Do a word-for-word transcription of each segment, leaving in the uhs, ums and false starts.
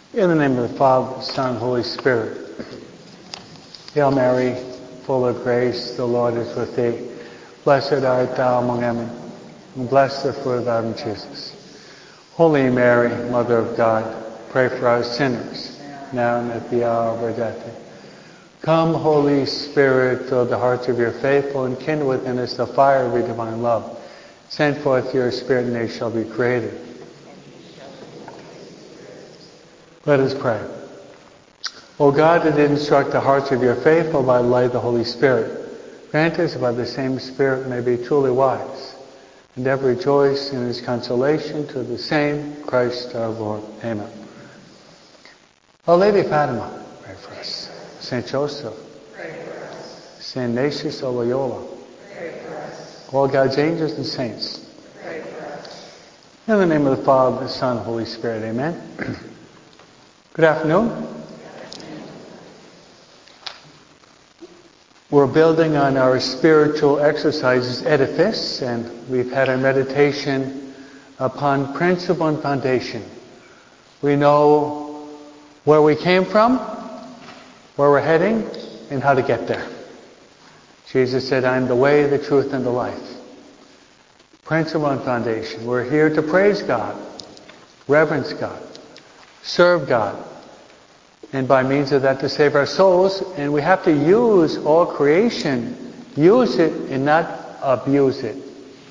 In the name of the Father, Son, and Holy Spirit. Hail Mary, full of grace, the Lord is with thee. Blessed art thou among women, and blessed the fruit of thy womb, Jesus. Holy Mary, Mother of God, pray for us sinners, now and at the hour of our death. Come, Holy Spirit, fill the hearts of your faithful, and kindle within us the fire of your divine love. Send forth your Spirit, and they shall be created. Let us pray. O God, that did instruct the hearts of your faithful by the light of the Holy Spirit, grant us by the same Spirit may be truly wise, and ever rejoice in his consolation to the same Christ our Lord. Amen. Our Lady of Fatima, pray for us. Saint Joseph, pray for us. Saint Ignatius of Loyola, pray for us. All God's angels and saints, pray for us. In the name of the Father, the Son, and Holy Spirit. Amen. Good afternoon. We're building on our spiritual exercises edifice, and we've had our meditation upon principle and foundation. We know where we came from, where we're heading, and how to get there. Jesus said, I am the way, the truth, and the life. Principle and foundation. We're here to praise God, reverence God, serve God, and by means of that to save our souls. And we have to use all creation, use it and not abuse it.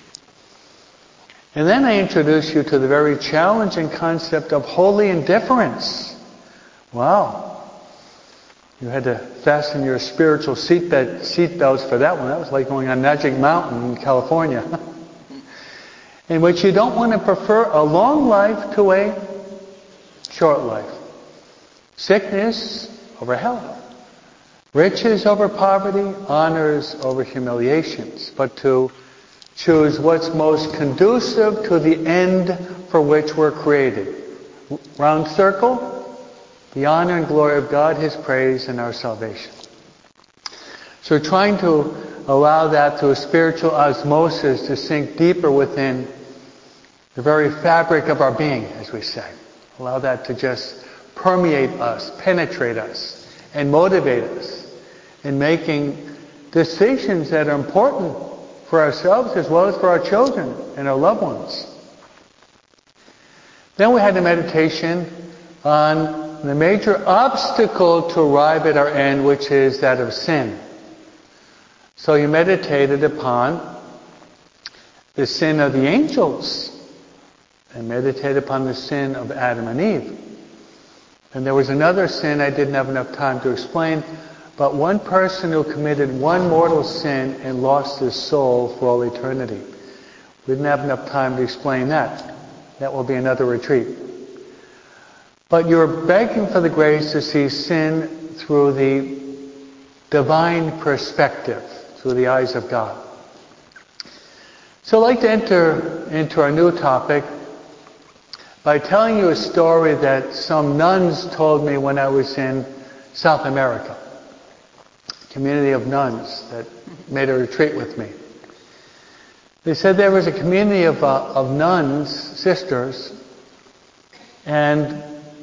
And then I introduce you to the very challenging concept of holy indifference. Wow. You had to fasten your spiritual seatbelt, seat belts for that one. That was like going on Magic Mountain in California. In which you don't want to prefer a long life to a short life. Sickness over health. Riches over poverty. Honors over humiliations. But to choose what's most conducive to the end for which we're created. Round circle. The honor and glory of God, His praise, and our salvation. So we're trying to allow that through a spiritual osmosis to sink deeper within the very fabric of our being, as we say. Allow that to just permeate us, penetrate us, and motivate us in making decisions that are important for ourselves as well as for our children and our loved ones. Then we had a meditation on the major obstacle to arrive at our end, which is that of sin. So you meditated upon the sin of the angels and meditated upon the sin of Adam and Eve. And there was another sin I didn't have enough time to explain, but one person who committed one mortal sin and lost his soul for all eternity. We didn't have enough time to explain that. That will be another retreat. But you're begging for the grace to see sin through the divine perspective, through the eyes of God. So I'd like to enter into our new topic by telling you a story that some nuns told me when I was in South America. A community of nuns that made a retreat with me. They said there was a community of, uh, of nuns, sisters, and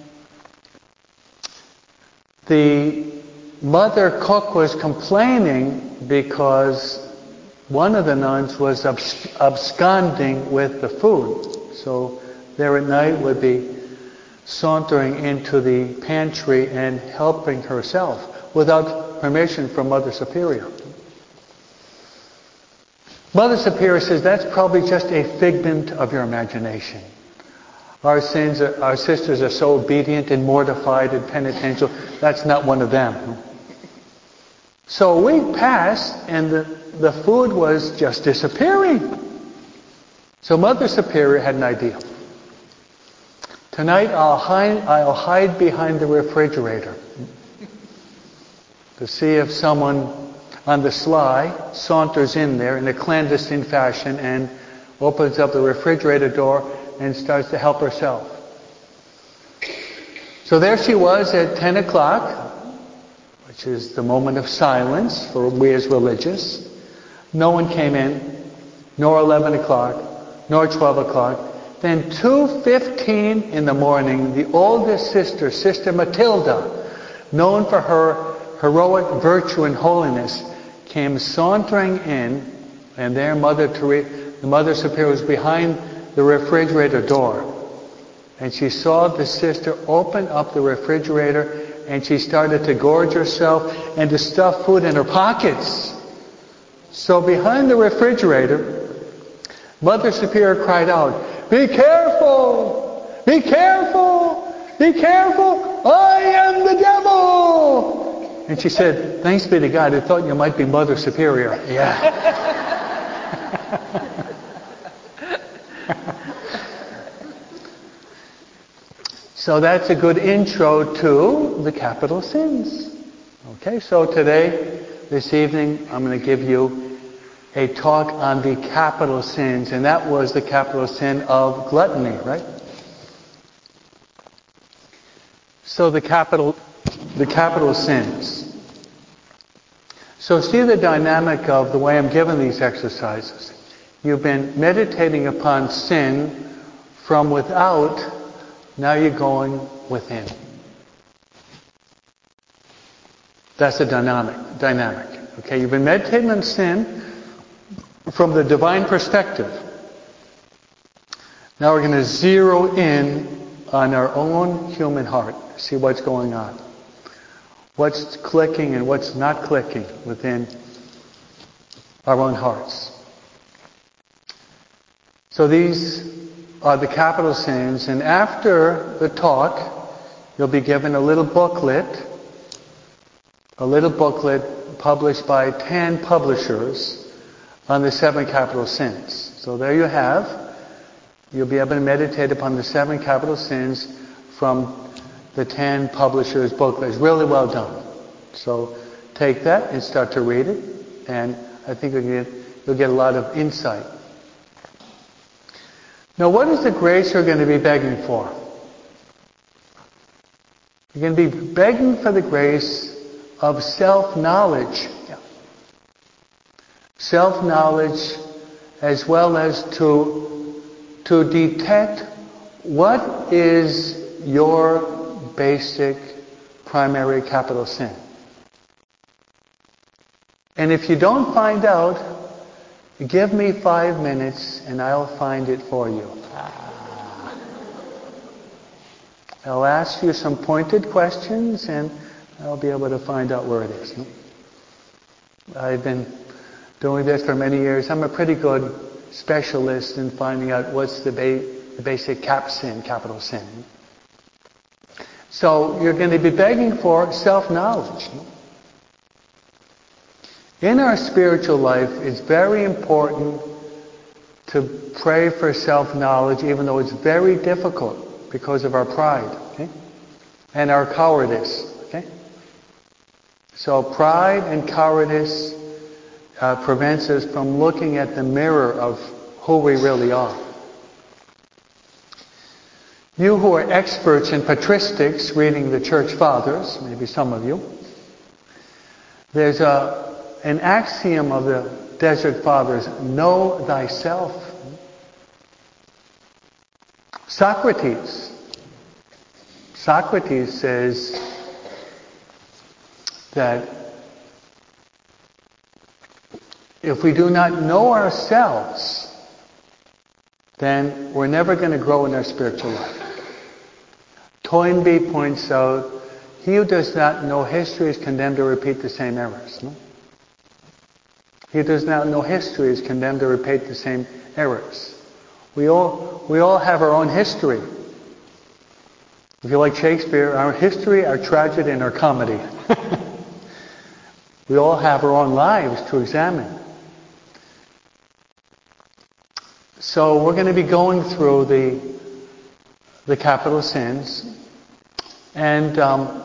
the mother cook was complaining because one of the nuns was abs- absconding with the food. So there at night would be sauntering into the pantry and helping herself without permission from Mother Superior. Mother Superior says that's probably just a figment of your imagination. Our sins, are, our sisters are so obedient and mortified and penitential. That's not one of them. So a week passed and the, the food was just disappearing. So Mother Superior had an idea. Tonight I'll hide, I'll hide behind the refrigerator to see if someone on the sly saunters in there in a clandestine fashion and opens up the refrigerator door and starts to help herself. So there she was at ten o'clock, which is the moment of silence for we as religious. No one came in, nor eleven o'clock, nor twelve o'clock. Then two fifteen in the morning, the oldest sister, Sister Matilda, known for her heroic virtue and holiness, came sauntering in, and there Mother Teresa, the Mother Superior, was behind the refrigerator door. And she saw the sister open up the refrigerator, and she started to gorge herself and to stuff food in her pockets. So behind the refrigerator, Mother Superior cried out, "Be careful! Be careful! Be careful! I am the devil!" And she said, "Thanks be to God, I thought you might be Mother Superior." Yeah. So that's a good intro to the capital sins. Okay, so today, this evening, I'm going to give you a talk on the capital sins, and that was the capital sin of gluttony, right? So the capital, the capital sins. So see the dynamic of the way I'm giving these exercises. You've been meditating upon sin from without. Now you're going within. That's the dynamic. Dynamic. Okay, you've been meditating on sin from the divine perspective. Now we're going to zero in on our own human heart. See what's going on. What's clicking and what's not clicking within our own hearts. So these are the capital sins, and after the talk, you'll be given a little booklet, a little booklet published by ten publishers on the seven capital sins. So there you have, you'll be able to meditate upon the seven capital sins from the ten publishers' booklet. It's really well done. So take that and start to read it, and I think you'll get, you'll get a lot of insight. Now, what is the grace you're going to be begging for? You're going to be begging for the grace of self-knowledge. Yeah. Self-knowledge, as well as to, to detect what is your basic primary capital sin. And if you don't find out, give me five minutes and I'll find it for you. I'll ask you some pointed questions and I'll be able to find out where it is. I've been doing this for many years. I'm a pretty good specialist in finding out what's the, ba- the basic cap sin, capital sin. So you're going to be begging for self-knowledge. In our spiritual life, it's very important to pray for self-knowledge, even though it's very difficult because of our pride, okay? And our cowardice, okay? So pride and cowardice uh, prevents us from looking at the mirror of who we really are. You who are experts in patristics, reading the Church Fathers, maybe some of you, there's a An axiom of the Desert Fathers, know thyself. Socrates. Socrates says that if we do not know ourselves, then we're never going to grow in our spiritual life. Toynbee points out, he who does not know history is condemned to repeat the same errors. No? He who does not know history is condemned to repeat the same errors. We all, we all have our own history. If you like Shakespeare, our history, our tragedy, and our comedy. We all have our own lives to examine. So we're going to be going through the, the capital sins. And um,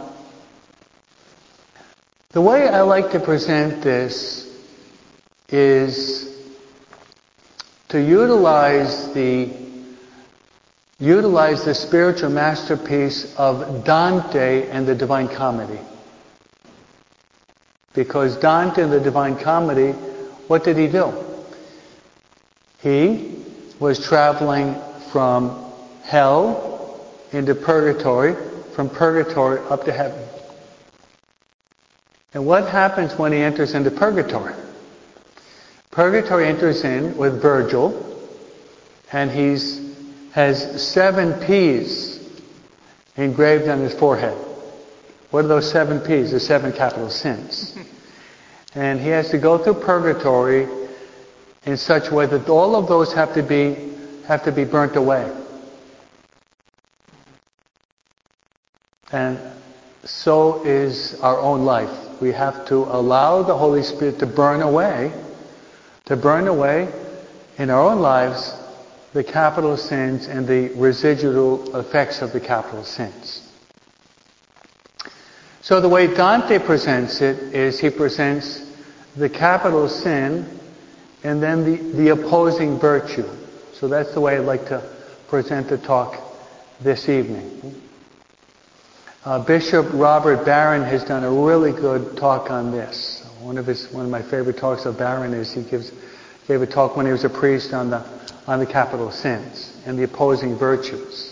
the way I like to present this is to utilize the utilize the spiritual masterpiece of Dante and the Divine Comedy. Because Dante in the Divine Comedy, what did he do? He was traveling from hell into purgatory, from purgatory up to heaven. And what happens when he enters into purgatory? Purgatory enters in with Virgil, and he's has seven P's engraved on his forehead. What are those seven P's? The seven capital sins. And he has to go through purgatory in such a way that all of those have to be have to be burnt away. And so is our own life. We have to allow the Holy Spirit to burn away, to burn away in our own lives the capital sins and the residual effects of the capital sins. So the way Dante presents it is he presents the capital sin and then the, the opposing virtue. So that's the way I'd like to present the talk this evening. Uh, Bishop Robert Barron has done a really good talk on this. One of his, one of my favorite talks of Barron is he gives gave a talk when he was a priest on the on the capital sins and the opposing virtues.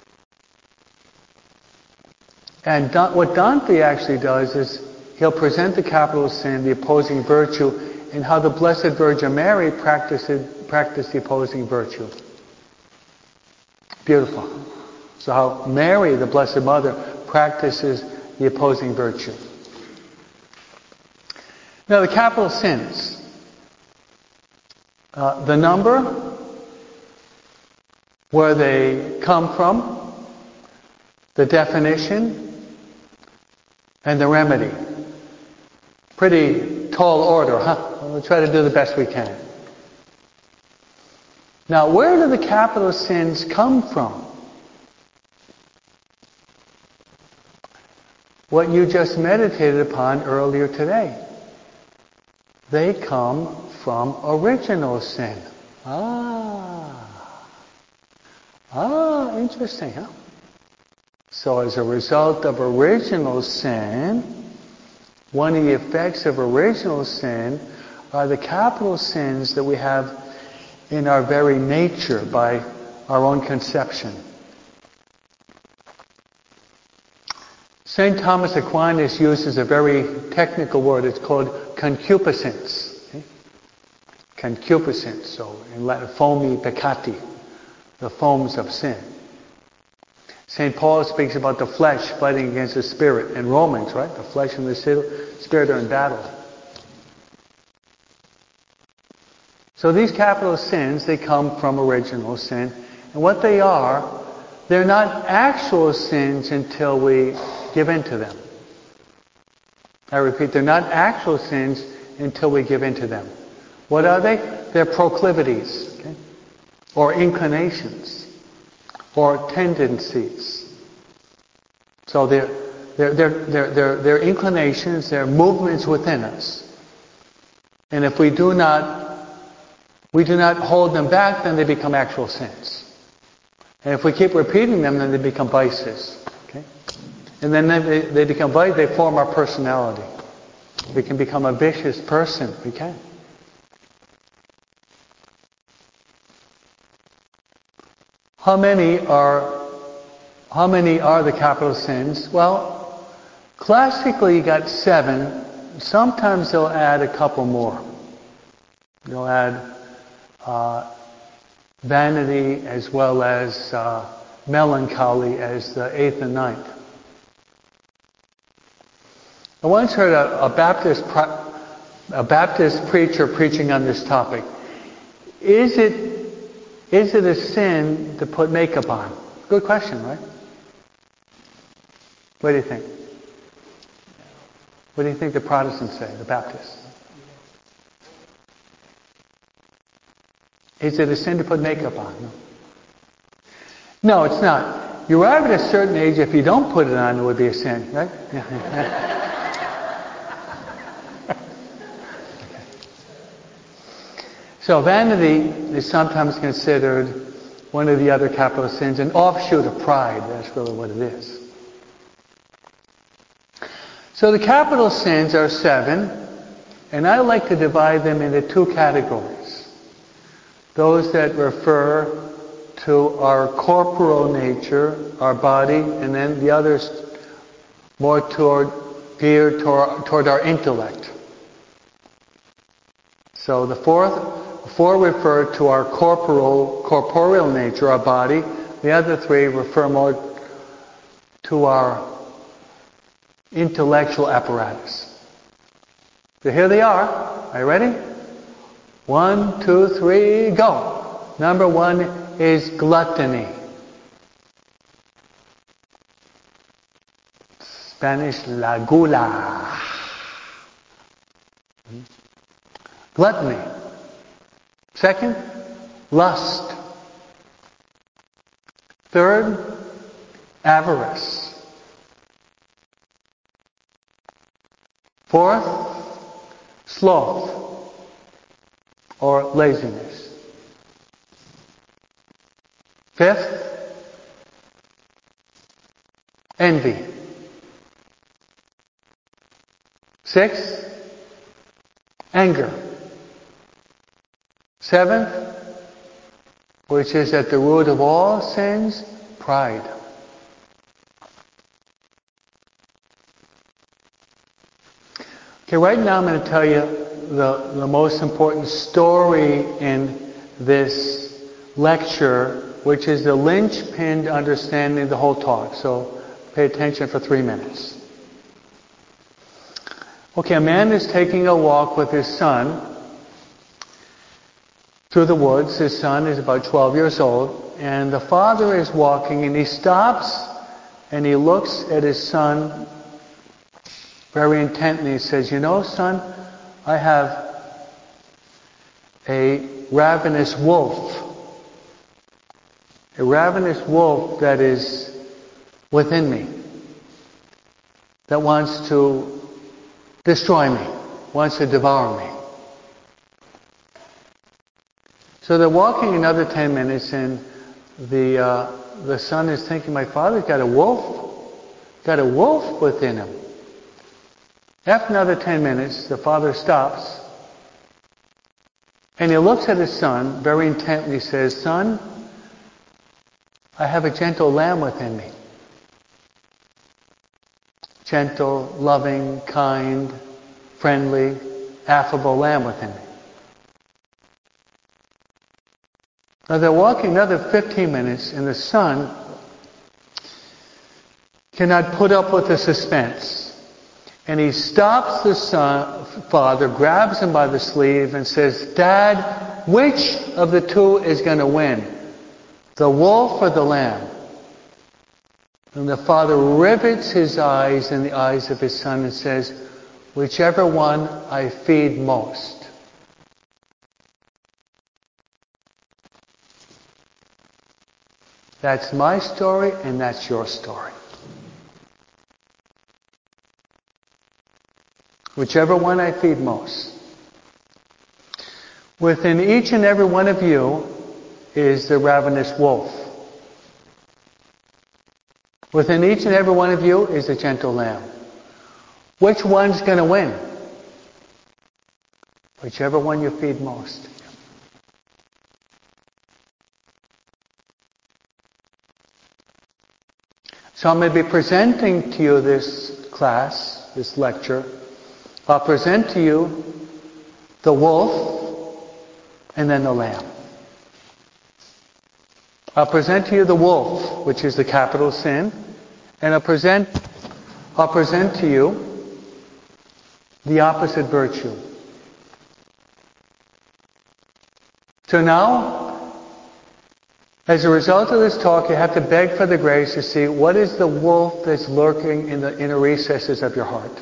And da- what Dante actually does is he'll present the capital sin, the opposing virtue, and how the Blessed Virgin Mary practiced practiced the opposing virtue. Beautiful. So how Mary, the Blessed Mother, practices the opposing virtue. Now the capital sins. Uh, the number, where they come from, the definition, and the remedy. Pretty tall order, huh? We'll try to do the best we can. Now, where do the capital sins come from? What you just meditated upon earlier today. They come from original sin. Ah. Ah, interesting, huh? So as a result of original sin, one of the effects of original sin are the capital sins that we have in our very nature by our own conception. Saint Thomas Aquinas uses a very technical word. It's called concupiscence. Okay? Concupiscence. So in Latin, fomi peccati, the foams of sin. Saint Paul speaks about the flesh fighting against the spirit in Romans, right? The flesh and the spirit are in battle. So these capital sins, they come from original sin. And what they are, they're not actual sins until we give in to them. I repeat, they're not actual sins until we give in to them. What are they? They're proclivities, okay? Or inclinations, or tendencies. So they're, they're, they're, they're, they're, they're inclinations, they're movements within us. And if we do not, we do not hold them back, then they become actual sins. And if we keep repeating them, then they become vices. Okay? And then they, they become vices, they form our personality. We can become a vicious person. We can. How many are how many are the capital sins? Well, classically you got seven. Sometimes they'll add a couple more. They'll add uh, vanity as well as uh, melancholy as the eighth and ninth. I once heard a, a Baptist pro- a Baptist preacher preaching on this topic. Is it is it a sin to put makeup on? Good question, right? What do you think? What do you think the Protestants say, the Baptists? Is it a sin to put makeup on? No. No, it's not. You arrive at a certain age, if you don't put it on, it would be a sin, right? So vanity is sometimes considered one of the other capital sins, an offshoot of pride. That's really what it is. So the capital sins are seven, and I like to divide them into two categories. Those that refer to our corporal nature, our body, and then the others more toward, geared toward, toward our intellect. So the fourth, four refer to our corporal, corporeal nature, our body. The other three refer more to our intellectual apparatus. So here they are. Are you ready? One, two, three, go. Number one is gluttony. Spanish, la gula. Gluttony. Second, lust. Third, avarice. Fourth, sloth or laziness. Fifth, envy. Sixth, anger. Seventh, which is at the root of all sins, pride. Okay, right now I'm going to tell you the, the most important story in this lecture, which is the linchpin to understanding the whole talk. So pay attention for three minutes. Okay, a man is taking a walk with his son through the woods. His son is about twelve years old, and the father is walking, and he stops and he looks at his son very intently. He says, "You know, son, I have a ravenous wolf. A ravenous wolf that is within me, that wants to destroy me, wants to devour me." So they're walking another ten minutes, and the uh, the son is thinking, "My father's got a wolf, got a wolf within him." After another ten minutes, the father stops, and he looks at his son very intently. Says, "Son, I have a gentle lamb within me. Gentle, loving, kind, friendly, affable lamb within me." Now they're walking another fifteen minutes, and the son cannot put up with the suspense. And he stops the son, father, grabs him by the sleeve and says, "Dad, which of the two is going to win? The wolf or the lamb?" And the father rivets his eyes in the eyes of his son and says, "Whichever one I feed most." That's my story, and that's your story. Whichever one I feed most. Within each and every one of you is the ravenous wolf. Within each and every one of you is a gentle lamb. Which one's going to win? Whichever one you feed most. So I'm going to be presenting to you this class, this lecture. I'll present to you the wolf and then the lamb. I'll present to you the wolf, which is the capital sin, and I'll present, I'll present to you the opposite virtue. So now, as a result of this talk, you have to beg for the grace to see what is the wolf that's lurking in the inner recesses of your heart.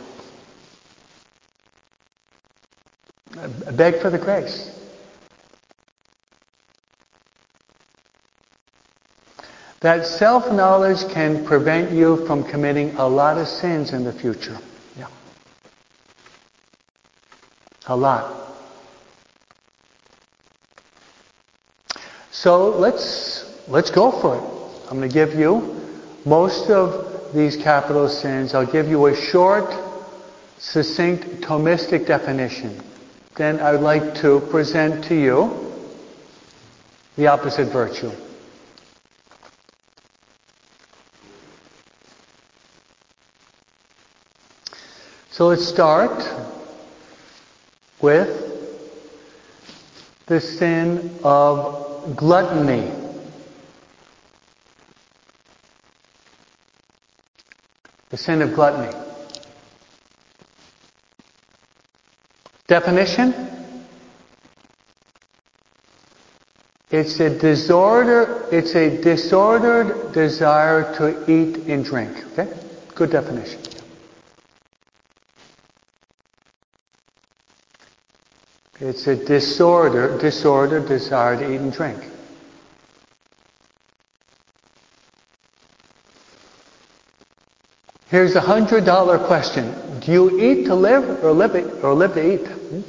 Beg for the grace. That self-knowledge can prevent you from committing a lot of sins in the future. Yeah. A lot. So let's let's go for it. I'm going to give you most of these capital sins. I'll give you a short, succinct, Thomistic definition. Then I would like to present to you the opposite virtue. So let's start with the sin of gluttony. The sin of gluttony. Definition? It's a disorder, it's a disordered desire to eat and drink. Okay? Good definition. It's a disorder, disordered desire to eat and drink. Here's a hundred dollar question. Do you eat to live or live or live to eat? Hmm?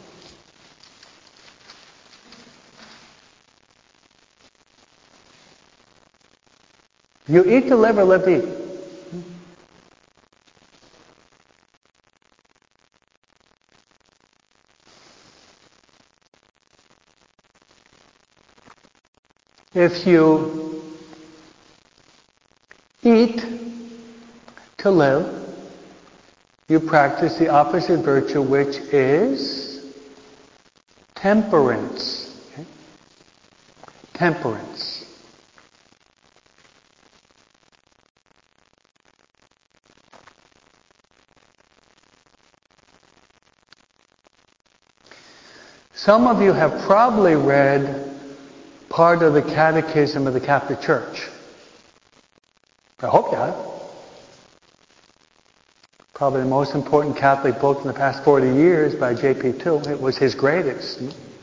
You eat to live or live to eat? Hmm? If you eat to live, you practice the opposite virtue, which is temperance. Okay? Temperance. Some of you have probably read part of the Catechism of the Catholic Church. I hope you have. Probably the most important Catholic book in the past forty years by J P two. It was his greatest.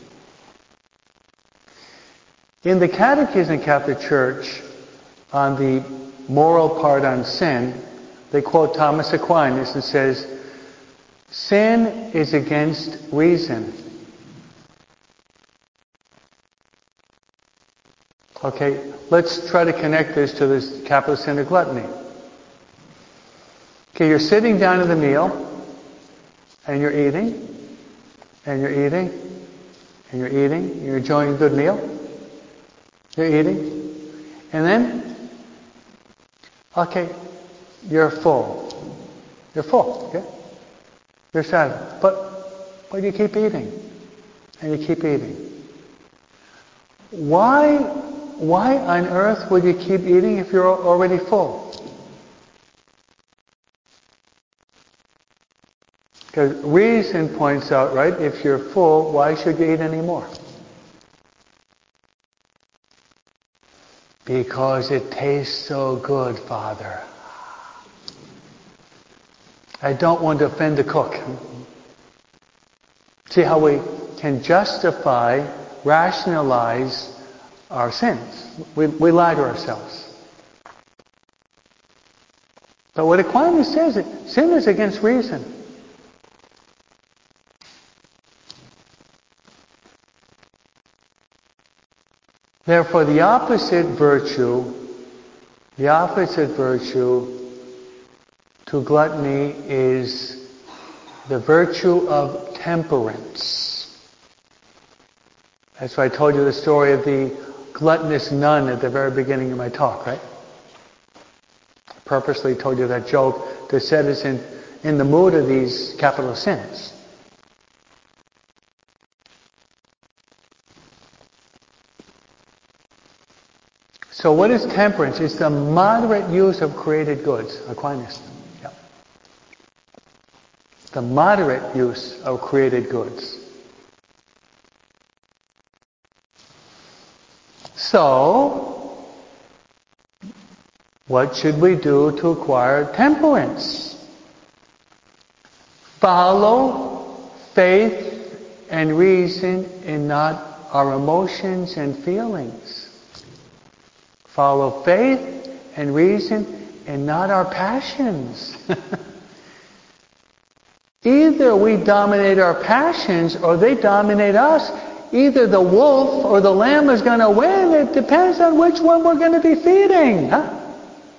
In the Catechism of the Catholic Church, on the moral part on sin, they quote Thomas Aquinas and says, sin is against reason. Okay, let's try to connect this to this capital sin of gluttony. Okay, you're sitting down at the meal, and you're eating, and you're eating, and you're eating, you're enjoying a good meal, you're eating, and then, okay, you're full. You're full, okay? You're satisfied. But, but you keep eating, and you keep eating. Why, why on earth would you keep eating if you're already full? Because reason points out, right, if you're full, why should you eat anymore? Because it tastes so good, Father. I don't want to offend the cook. See how we can justify, rationalize our sins. We, we lie to ourselves. But what Aquinas says, is sin is against reason. Therefore, the opposite virtue, the opposite virtue to gluttony is the virtue of temperance. That's why I told you the story of the gluttonous nun at the very beginning of my talk, right? I purposely told you that joke to set us in, in the mood of these capital sins. So what is temperance? It's the moderate use of created goods. Aquinas. Yeah. The moderate use of created goods. So, what should we do to acquire temperance? Follow faith and reason and not our emotions and feelings. Follow faith and reason and not our passions. Either we dominate our passions or they dominate us. Either the wolf or the lamb is going to win. It depends on which one we're going to be feeding. Huh?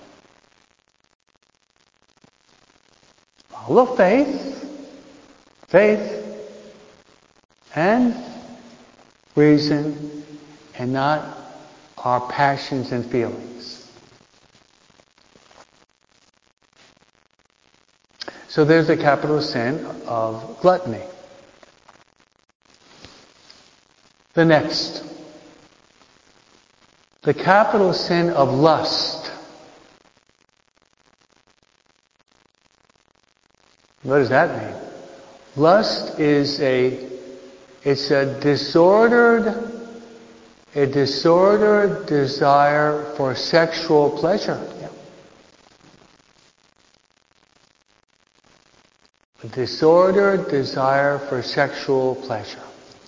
Follow faith, faith, and reason, and not our passions and feelings. So there's the capital sin of gluttony. The next. The capital sin of lust. What does that mean? Lust is a, it's a disordered, a disordered desire for sexual pleasure. Yeah. A disordered desire for sexual pleasure.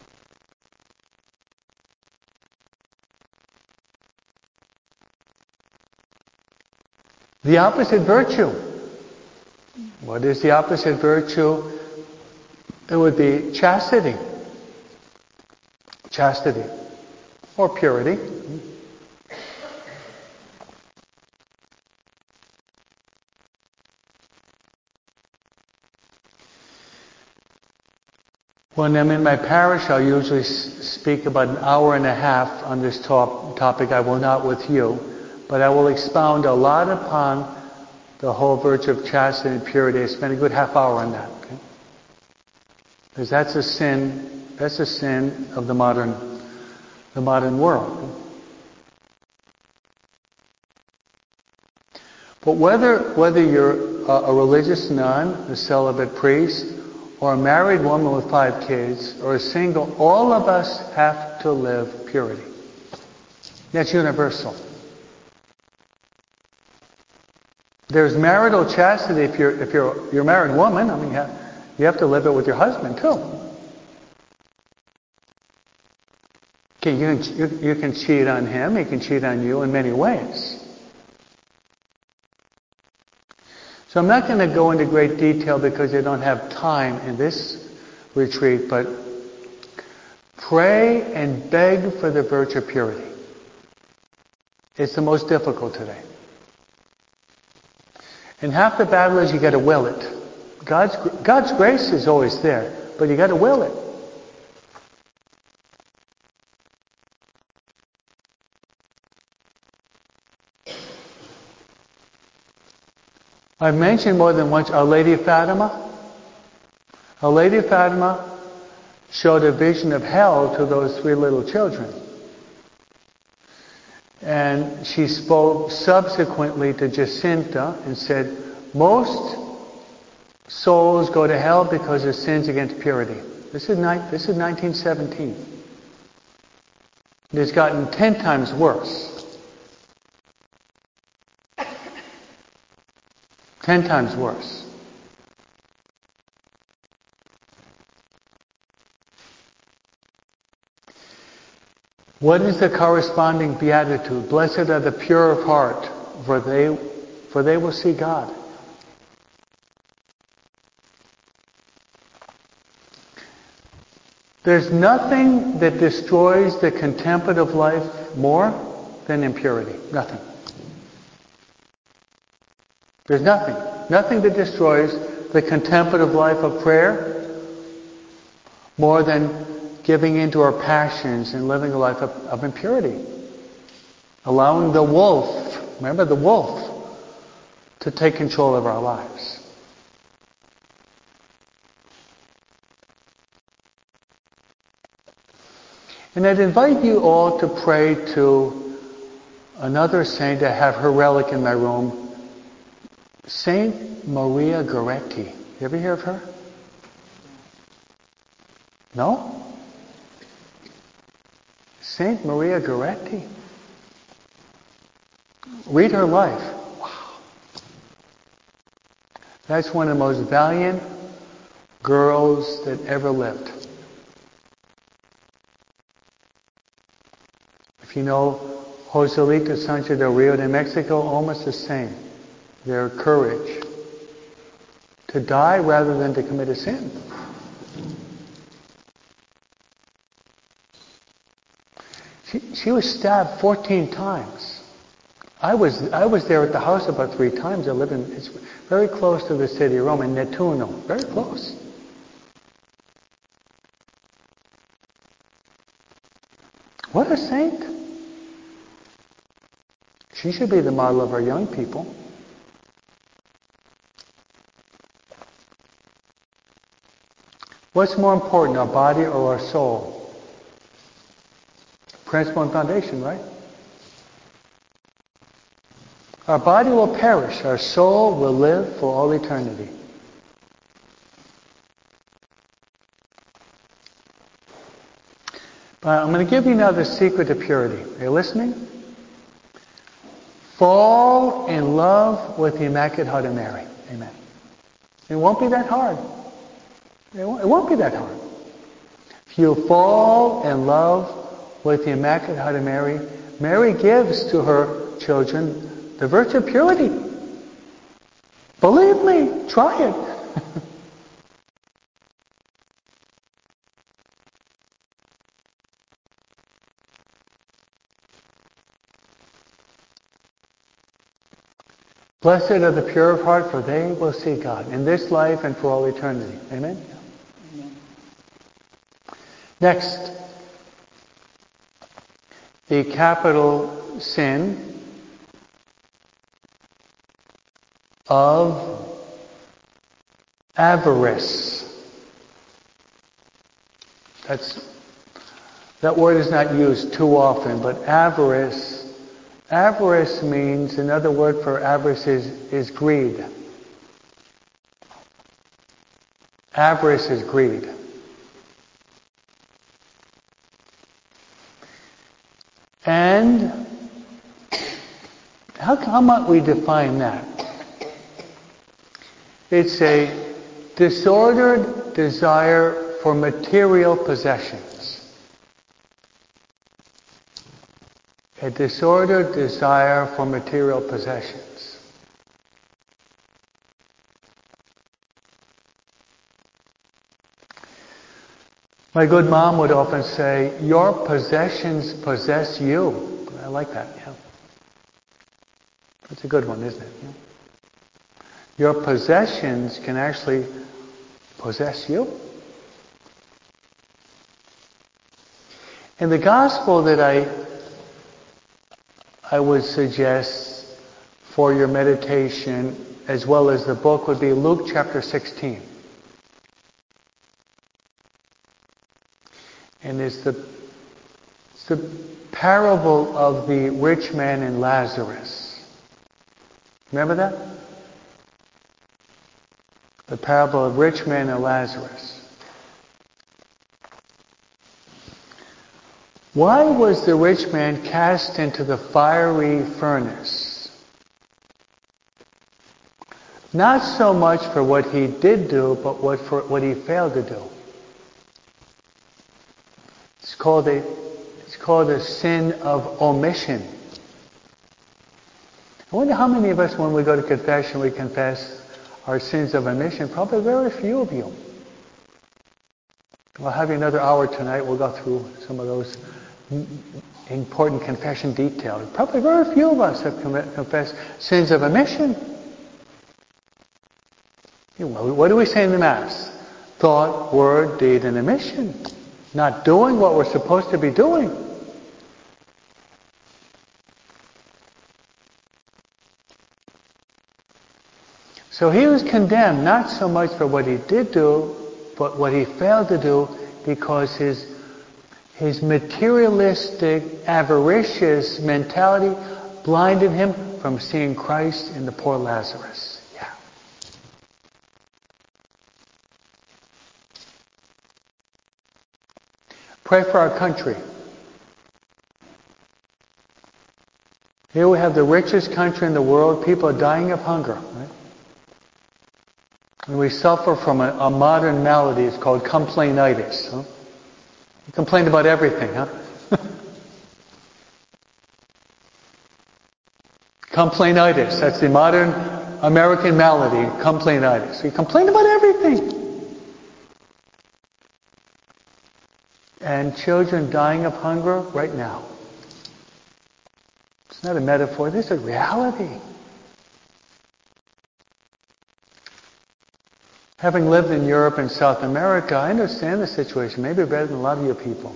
The opposite virtue. What is the opposite virtue? It would be chastity. Chastity. Or purity. When I'm in my parish, I'll usually s- speak about an hour and a half on this top- topic. I will not with you, but I will expound a lot upon the whole virtue of chastity and purity. I spend a good half hour on that. Okay? Because that's a sin, that's a sin of the modern, the modern world. But whether whether you're a, a religious nun, a celibate priest, or a married woman with five kids, or a single, all of us have to live purity. That's universal. There's marital chastity if you're if you're you're a married woman. I mean, you have, you have to live it with your husband too. Okay, you can you, you can cheat on him. He can cheat on you in many ways. So I'm not going to go into great detail because I don't have time in this retreat, but pray and beg for the virtue of purity. It's the most difficult today. And half the battle is you got to will it. God's God's grace is always there, but you got to will it. I've mentioned more than once Our Lady of Fatima. Our Lady of Fatima showed a vision of hell to those three little children. And she spoke subsequently to Jacinta and said, most souls go to hell because of sins against purity. This is, ni- this is nineteen seventeen. It has gotten ten times worse. Ten times worse. What is the corresponding beatitude? Blessed are the pure of heart, for they, for they will see God. There's nothing that destroys the contemplative life more than impurity. Nothing. There's nothing. Nothing that destroys the contemplative life of prayer more than giving into our passions and living a life of, of impurity. Allowing the wolf, remember the wolf, to take control of our lives. And I'd invite you all to pray to another saint. I have her relic in my room. Saint Maria Goretti. You ever hear of her? No? Saint Maria Goretti. Read her life. Wow. That's one of the most valiant girls that ever lived. If you know Joselito Sancho del Rio de Mexico, almost the same. Their courage to die rather than to commit a sin. She, she was stabbed fourteen times. I was I was there at the house about three times. I live in, it's very close to the city of Rome, in Nettuno, very close. What a saint! She should be the model of our young people. What's more important, our body or our soul? Principle and foundation, right? Our body will perish. Our soul will live for all eternity. But I'm going to give you now the secret to purity. Are you listening? Fall in love with the Immaculate Heart of Mary. Amen. It won't be that hard. It won't, it won't be that hard. If you fall in love with the Immaculate Heart of Mary, Mary gives to her children the virtue of purity. Believe me, try it. Blessed are the pure of heart, for they will see God in this life and for all eternity. Amen? Amen. Next, the capital sin of avarice. That's, that word is not used too often, but avarice Avarice means, another word for avarice is, is greed. Avarice is greed. And how, how might we define that? It's a disordered desire for material possessions. A disordered desire for material possessions. My good mom would often say, your possessions possess you. I like that, yeah. That's a good one, isn't it? Yeah. Your possessions can actually possess you. In the gospel that I I would suggest for your meditation, as well as the book, would be Luke chapter sixteen. And it's the, it's the parable of the rich man and Lazarus. Remember that? The parable of rich man and Lazarus. Why was the rich man cast into the fiery furnace? Not so much for what he did do, but what for what he failed to do. It's called a it's called a sin of omission. I wonder how many of us, when we go to confession, we confess our sins of omission. Probably very few of you. We'll have you another hour tonight. We'll go through some of those important confession details. Probably very few of us have confessed sins of omission. What do we say in the Mass? Thought, word, deed, and omission. Not doing what we're supposed to be doing. So he was condemned not so much for what he did do, but what he failed to do, because his his materialistic, avaricious mentality blinded him from seeing Christ in the poor Lazarus. Yeah. Pray for our country. Here we have the richest country in the world. People are dying of hunger. Right? And we suffer from a, a modern malady. It's called complainitis. Huh? You complain about everything, huh? Complainitis. That's the modern American malady. Complainitis. We complain about everything. And children dying of hunger right now. It's not a metaphor. This is reality. Having lived in Europe and South America, I understand the situation, maybe better than a lot of you people.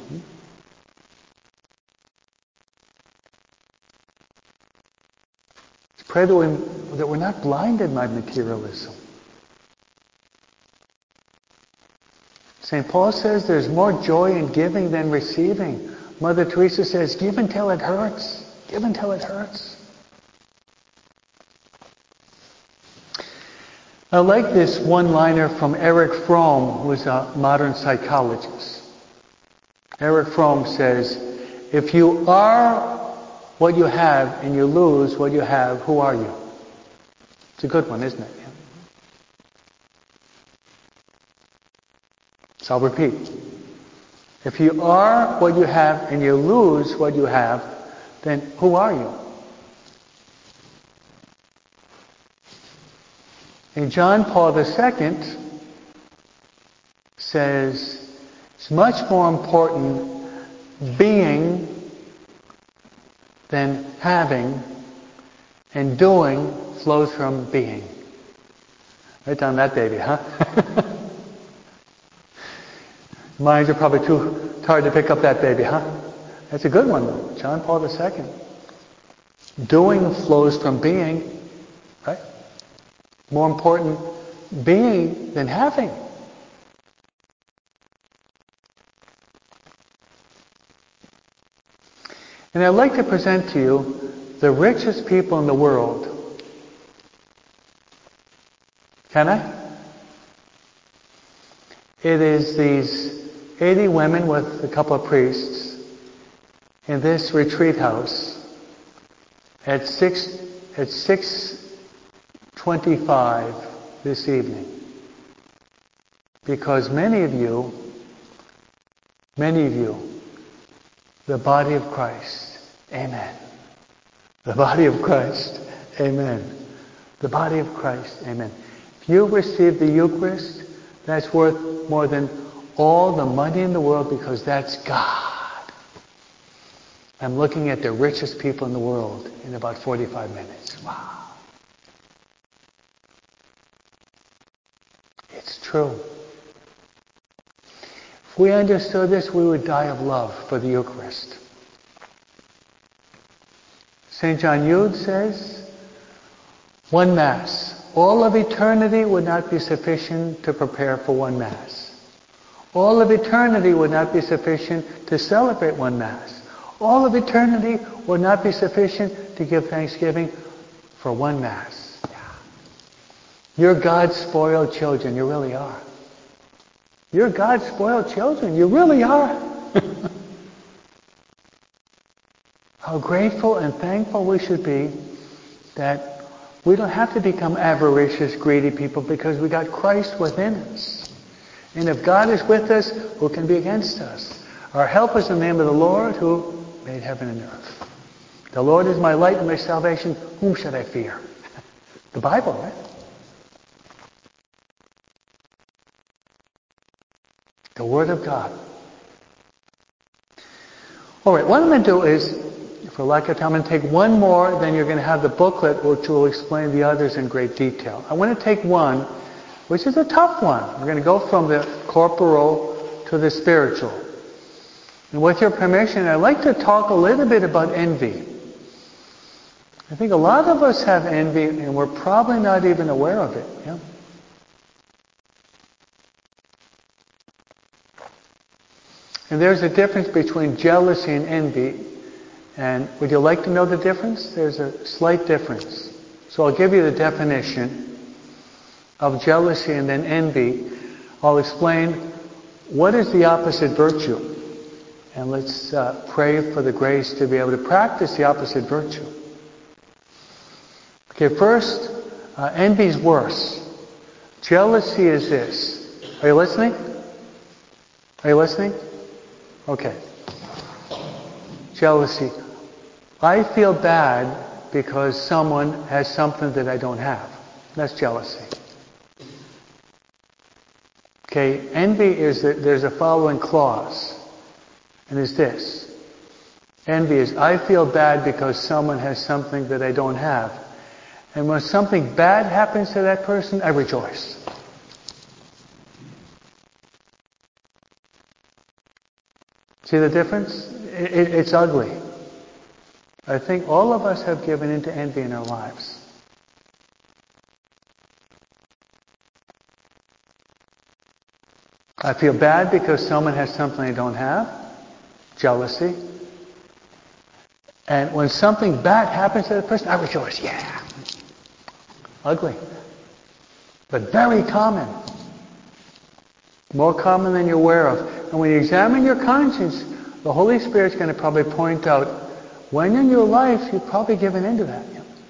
Let's pray that, we, that we're not blinded by materialism. Saint Paul says there's more joy in giving than receiving. Mother Teresa says, give until it hurts. Give until it hurts. I like this one-liner from Erich Fromm, who is a modern psychologist. Erich Fromm says, if you are what you have and you lose what you have, who are you? It's a good one, isn't it? So I'll repeat. If you are what you have and you lose what you have, then who are you? And John Paul the Second says it's much more important being than having, and doing flows from being. Write down that baby, huh? Minds are probably too tired to pick up that baby, huh? That's a good one, though. John Paul the Second. Doing flows from being, right? More important being than having. And I'd like to present to you the richest people in the world. Can I? It is these eighty women with a couple of priests in this retreat house at six at six twenty-five this evening. Because many of you, many of you, the body of Christ, amen. The body of Christ, amen. The body of Christ, amen. If you receive the Eucharist, that's worth more than all the money in the world, because that's God. I'm looking at the richest people in the world in about forty-five minutes. Wow. It's true. If we understood this, we would die of love for the Eucharist. Saint John Eudes says, one Mass. All of eternity would not be sufficient to prepare for one Mass. All of eternity would not be sufficient to celebrate one Mass. All of eternity would not be sufficient to give thanksgiving for one Mass. Yeah. You're God's spoiled children. You really are. You're God's spoiled children. You really are. How grateful and thankful we should be that we don't have to become avaricious, greedy people, because we got Christ within us. And if God is with us, who can be against us? Our help is in the name of the Lord, who made heaven and earth. The Lord is my light and my salvation. Whom should I fear? The Bible, right? The Word of God. All right, what I'm going to do is, for lack of time, I'm going to take one more, then you're going to have the booklet which will explain the others in great detail. I want to take one, which is a tough one. We're going to go from the corporal to the spiritual. And with your permission, I'd like to talk a little bit about envy. I think a lot of us have envy, and we're probably not even aware of it. Yeah? And there's a difference between jealousy and envy. And would you like to know the difference? There's a slight difference. So I'll give you the definition of jealousy and then envy. I'll explain what is the opposite virtue. And let's uh, pray for the grace to be able to practice the opposite virtue. Okay, first, uh, envy is worse. Jealousy is this. Are you listening? Are you listening? Okay. Jealousy. I feel bad because someone has something that I don't have. That's jealousy. Okay, envy is that there's a following clause. And it's this. Envy is, I feel bad because someone has something that I don't have. And when something bad happens to that person, I rejoice. See the difference? It, it, it's ugly. I think all of us have given into envy in our lives. I feel bad because someone has something I don't have. Jealousy. And when something bad happens to the person, I rejoice. Yeah. Ugly. But very common. More common than you're aware of. And when you examine your conscience, the Holy Spirit's going to probably point out when in your life you've probably given into that.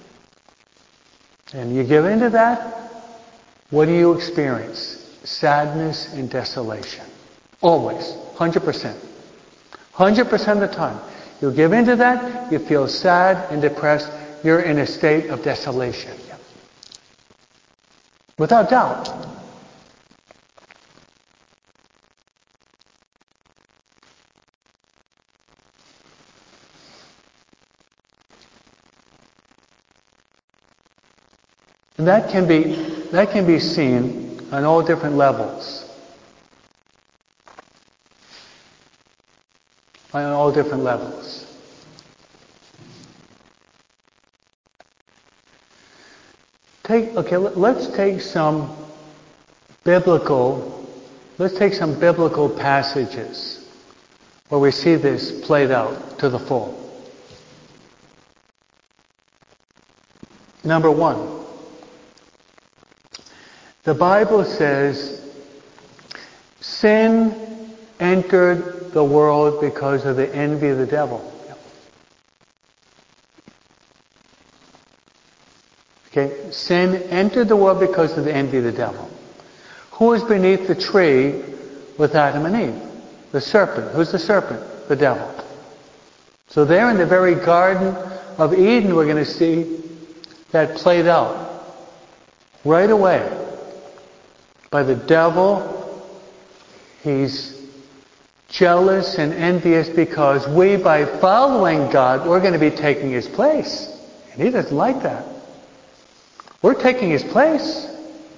And you give into that, what do you experience? Sadness and desolation. Always. one hundred percent. one hundred percent of the time. You give into that, you feel sad and depressed. You're in a state of desolation. Without doubt. And that can be that can be seen on all different levels. On all different levels. Take okay, let's take some biblical let's take some biblical passages where we see this played out to the full. Number one. The Bible says, sin entered the world because of the envy of the devil. Okay, sin entered the world because of the envy of the devil. Who was beneath the tree with Adam and Eve? The serpent. Who's the serpent? The devil. So there in the very Garden of Eden, we're going to see that played out right away. By the devil, he's jealous and envious because we, by following God, we're going to be taking his place. And he doesn't like that. We're taking his place.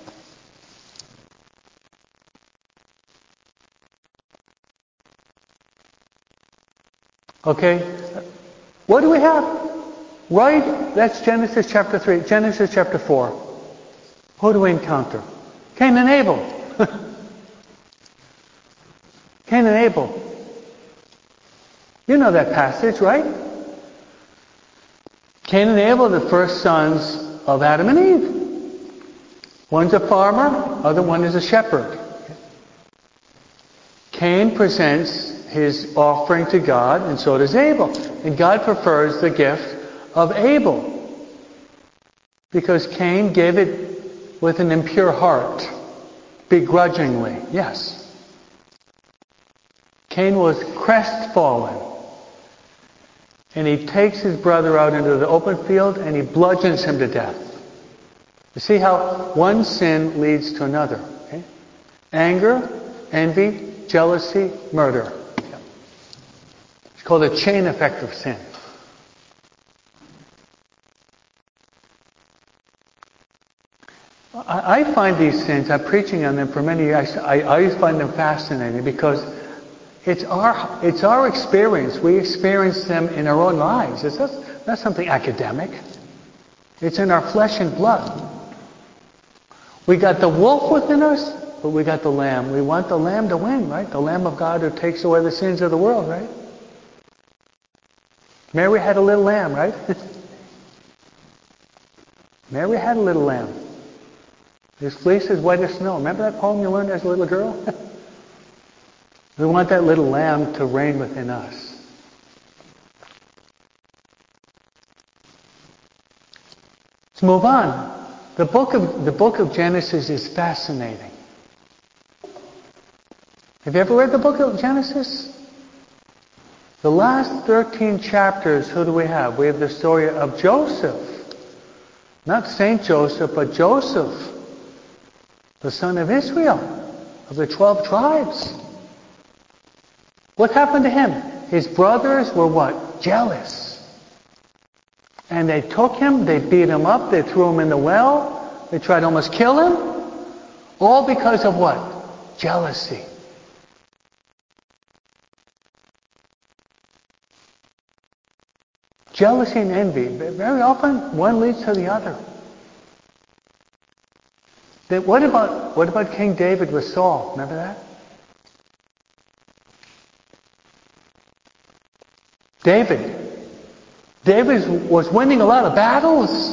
Okay? What do we have? Right? That's Genesis chapter three. Genesis chapter four. Who do we encounter? Cain and Abel. Cain and Abel. You know that passage, right? Cain and Abel are the first sons of Adam and Eve. One's a farmer, other one is a shepherd. Cain presents his offering to God, and so does Abel. And God prefers the gift of Abel. Because Cain gave it with an impure heart. Begrudgingly, yes. Cain was crestfallen. And he takes his brother out into the open field and he bludgeons him to death. You see how one sin leads to another. Okay? Anger, envy, jealousy, murder. It's called a chain effect of sin. I find these sins, I'm preaching on them for many years, I, I always find them fascinating because it's our it's our experience. We experience them in our own lives. It's not, not something academic. It's in our flesh and blood. We got the wolf within us, but we got the lamb. We want the lamb to win, right? The Lamb of God who takes away the sins of the world, right? Mary had a little lamb, right? Mary had a little lamb. His fleece is white as snow. Remember that poem you learned as a little girl? We want that little lamb to reign within us. Let's move on. The book of the book of Genesis is fascinating. Have you ever read the book of Genesis? The last thirteen chapters, who do we have? We have the story of Joseph. Not Saint Joseph, but Joseph. The son of Israel, of the twelve tribes. What happened to him? His brothers were what? Jealous. And they took him, they beat him up, they threw him in the well, they tried to almost kill him. All because of what? Jealousy. Jealousy and envy. Very often, one leads to the other. Then what about what about King David with Saul? Remember that? David. David was winning a lot of battles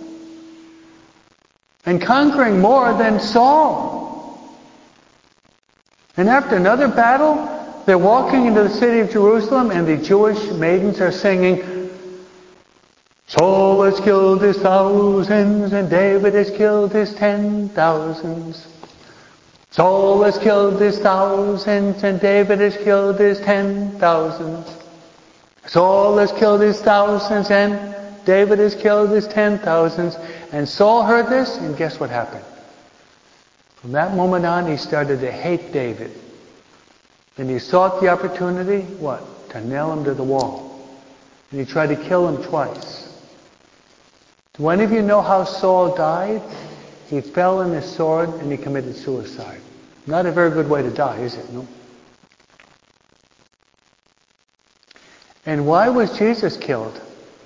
and conquering more than Saul. And after another battle, they're walking into the city of Jerusalem, and the Jewish maidens are singing, Saul has killed his thousands, and David has killed his ten thousands. Saul has killed his thousands, and David has killed his ten thousands. Saul has killed his thousands, and David has killed his ten thousands. And Saul heard this, and guess what happened? From that moment on, he started to hate David. And he sought the opportunity, what? To nail him to the wall. And he tried to kill him twice. Do any of you know how Saul died? He fell on his sword and he committed suicide. Not a very good way to die, is it? No. And why was Jesus killed?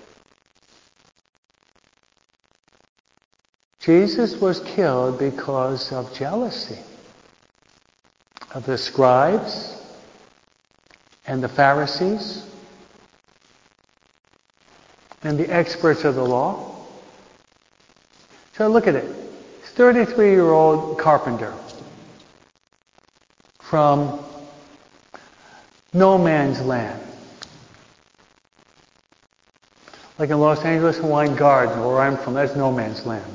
Jesus was killed because of jealousy of the scribes and the Pharisees and the experts of the law. So look at it. This thirty-three-year-old carpenter from no man's land. Like in Los Angeles, Hawaiian Garden, where I'm from, that's no man's land.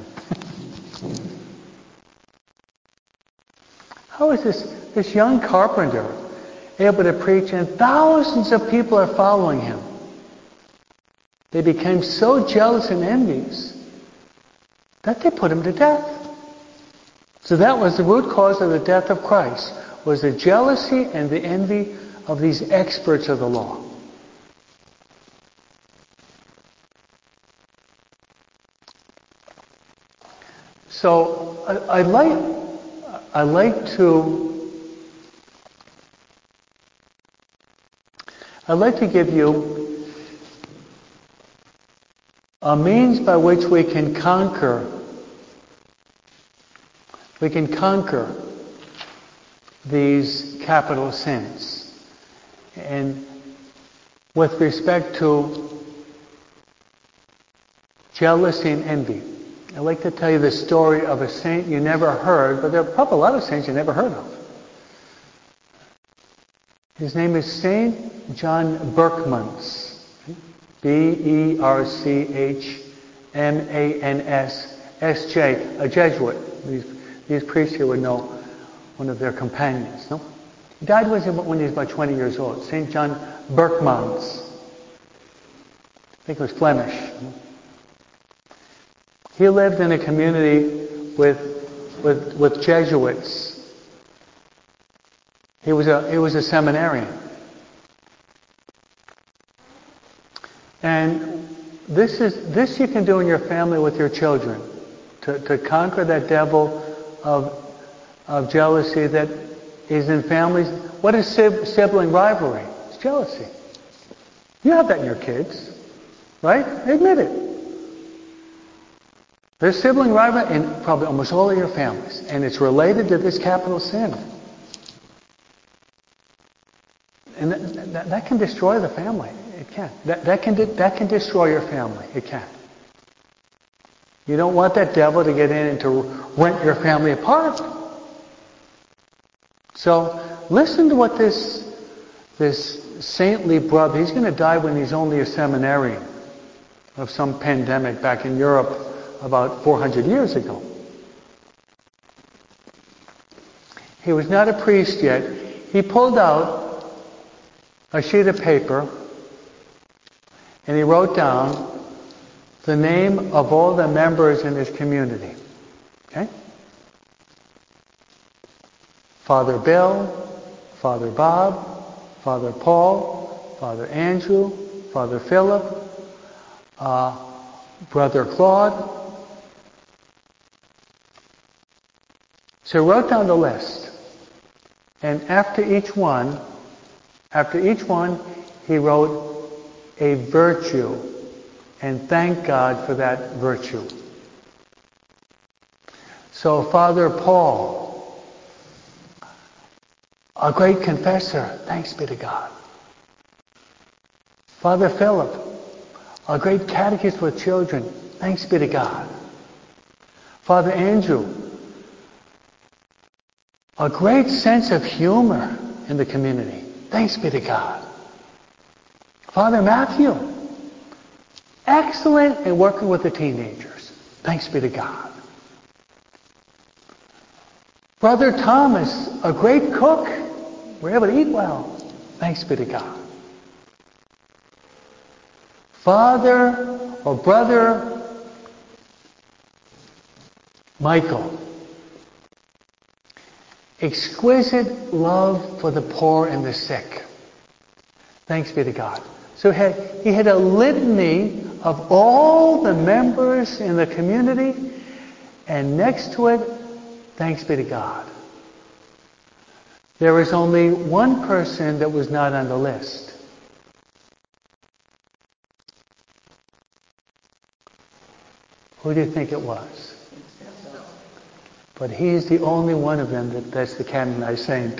How is this, this young carpenter able to preach and thousands of people are following him? They became so jealous and envious that they put him to death. So that was the root cause of the death of Christ, was the jealousy and the envy of these experts of the law. So I, I like I like to I'd like to give you a means by which we can conquer we can conquer these capital sins. And with respect to jealousy and envy, I'd like to tell you the story of a saint you never heard, but there are probably a lot of saints you never heard of. His name is Saint John Berchmans. B E R C H M A N S S J, a Jesuit. These, these priests here would know one of their companions. No? He died when he was about twenty years old. Saint John Berchmans. I think it was Flemish. He lived in a community with, with, with Jesuits. He was a, he was a seminarian. And this is this you can do in your family with your children, to, to conquer that devil of, of jealousy that is in families. What is sibling rivalry? It's jealousy. You have that in your kids, right? Admit it. There's sibling rivalry in probably almost all of your families, and it's related to this capital sin. And that, that, that can destroy the family. It can. That, that can that can destroy your family. It can. You don't want that devil to get in and to rent your family apart. So listen to what this this saintly brother, he's going to die when he's only a seminarian of some pandemic back in Europe about four hundred years ago. He was not a priest yet. He pulled out a sheet of paper and he wrote down the name of all the members in his community. Okay? Father Bill, Father Bob, Father Paul, Father Andrew, Father Philip, uh, Brother Claude. So he wrote down the list. And after each one, after each one, he wrote a virtue and thanked God for that virtue. So Father Paul, a great confessor, thanks be to God. Father Philip, a great catechist with children. Thanks be to God. Father Andrew, a great sense of humor in the community. Thanks be to God. Father Matthew, excellent in working with the teenagers. Thanks be to God. Brother Thomas, a great cook. We're able to eat well. Thanks be to God. Father or Brother Michael, exquisite love for the poor and the sick. Thanks be to God. So he had, he had a litany of all the members in the community, and next to it, thanks be to God. There was only one person that was not on the list. Who do you think it was? But he's the only one of them that, that's the canonized saint.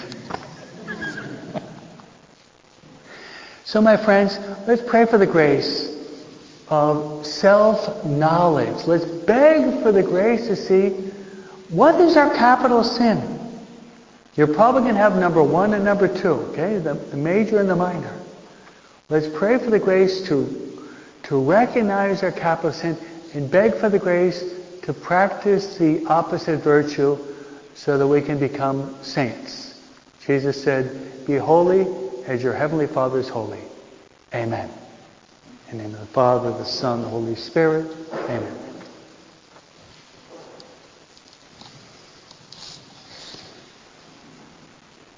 So my friends, let's pray for the grace of self-knowledge. Let's beg for the grace to see what is our capital sin. You're probably going to have number one and number two, okay? The, the major and the minor. Let's pray for the grace to, to recognize our capital sin and beg for the grace to practice the opposite virtue so that we can become saints. Jesus said, be holy as your heavenly Father is holy. Amen. In the name of the Father, the Son, the Holy Spirit. Amen.